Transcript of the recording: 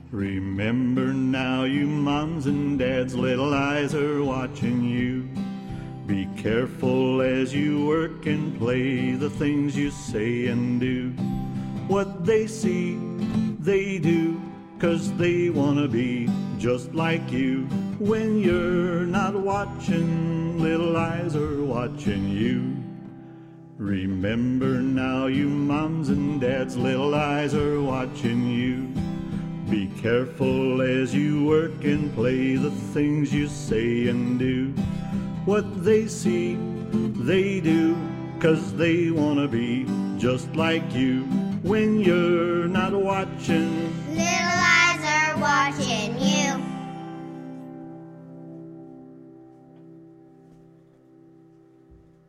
Remember now, you moms and dads, little eyes are watching you. Be careful as you work and play, the things you say and do. What they see, they do, 'cause they wanna be just like you. When you're not watching, little eyes are watching you. Remember now, you moms and dads, little eyes are watching you. Be careful as you work and play, the things you say and do. What they see, they do, 'cause they wanna be just like you. When you're not watching, little eyes are watching you.